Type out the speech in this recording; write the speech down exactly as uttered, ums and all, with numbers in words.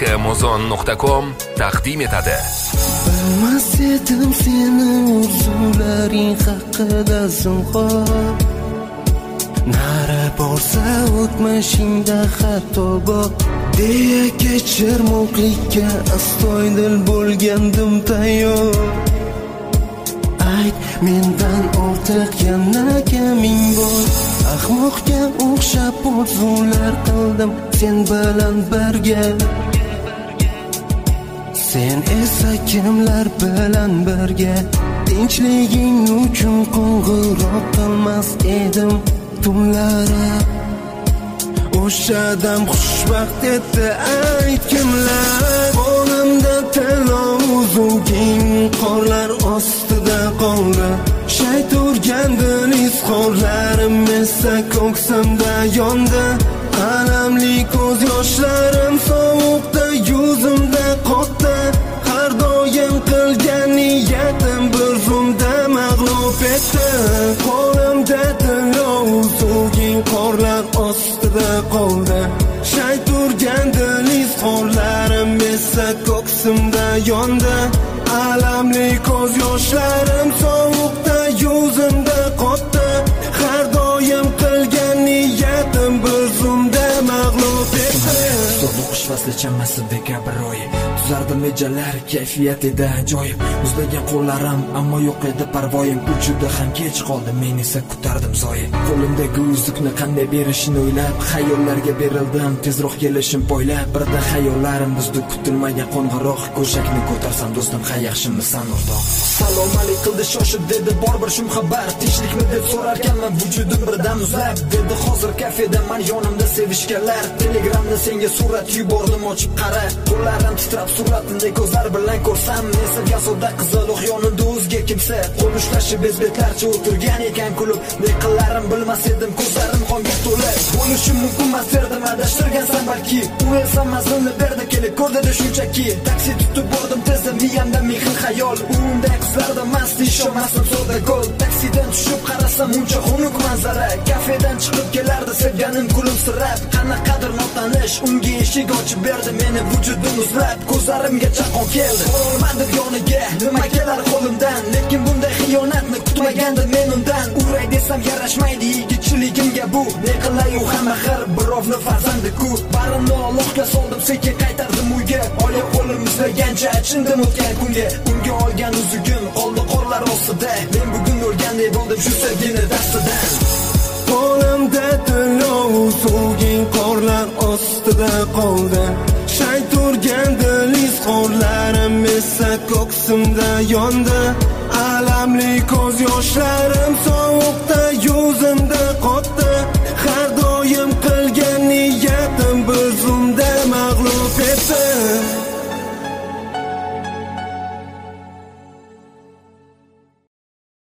muzon nuqta com taqdim etadi. Bilmas edim seni orzularing haqida zinhor. Nara borsa o'tmishingda xato bor deya kechirmoqlikka astoydil bo'lgandim tayyor. Ayt mendan ortiq yana kiming bor? Ahmoqga o'xshab orzular qildim sen bilan birga. Sen esa kimlar bilan birga? Tinchliging uchun qo'ng'iroq qilmas edim tunlari. O'shadam xushvaqt edi ayt kimlar? Qo'limda talozuging qorlar ostida qoldi. Shay turgan deniz qorlarim esa ko'ksimda yondi. Alamli ko'z yoshlarim sovuqda yuzimda qotdi. Har doim qilgan niyatim bir zumda mag'lub etdi. Qo'limda talozuging qorlar ostida qoldi. Shay turgan deniz qorlarim esa ko'ksimda yondi. Alamli ko'z yoshlarim sovuqda yuzimda qotdi. Har doim qilgan niyatim bir zumda mag'lub etdi. So'qish fasli chamasi dekabr oyi. Tuzardim mejalar, kayfiyat edi ajoyib. Muzlagan qo'llarim, ammo yo'q edi parvoyim. Uchida ham kech qoldi, men esa kutardim zoyi. Qo'limdagi uzukni qanday berishini o'ylab, xayollarga berildim, tezroq kelishim poylab. Birda xayollarim buzdi kutilmagan qo'ng'iroq. Ko'shakni ko'tarsam do'stim, hay yaxshimisan o'rtoq? Salom alik qildi shoshib dedi, bor bir shum xabar. Tinchlikmi deb so'rarkanman, vujudim birdan muzlab. Dedi hozir kafeda men yonimda sevishganlar. Telegramda senga surat yubordim, ochib qara. Qo'llarim titrab suratini ko'zlar bilan ko'rsam, nesa yasoda qizaloq yonida o'zga kimsa. Qo'l ushlashib bezbetlarcha o'tirgan ekan kulib. Ne qilarim bilmas edim, ko'zlarim qonga to'lib. Bo'lishim mumkin emas derdim, adashtirgansan balki. U esa mazmunni berdi, kelib ko'rdida shunchaki. Taksi tutib bordim tezda, miyamda ming xil xayol. Unday qizlarda mast ishonmasam soda gol. Taksidan tushib qarasam uncha xunuk manzara. Kafedan chiqib kelardi sevganim kulimsirab. Qanaqadir notanish unga eshik ochib berdi, meni vujudim uzlab. Ko'zlarimgacha qon keldi. Borolmadim yoniga, nima kelar qo'limdan. Lekin bunday xiyonatni kutmagandim men undan. Uray desam yarashmaydi yigitchiligimga bu. Ne qilay u hamma xir birovni farzandi-ku. Barimni Allohga soldim, sekin qaytardim uyga. Oyoq qo'lim muzlagancha achindim o'tgan kunga. Unga olgan uzugim qoldi qorlar ostida. Men bugun o'lganday bo'ldim shu sevgini dastidan. Qo'limda talozuging qorlar ostida qoldi. Shay turgan deniz qorlarim esa ko'ksimda yondi. Alamli ko'z yoshlarim sovuqda yuzimda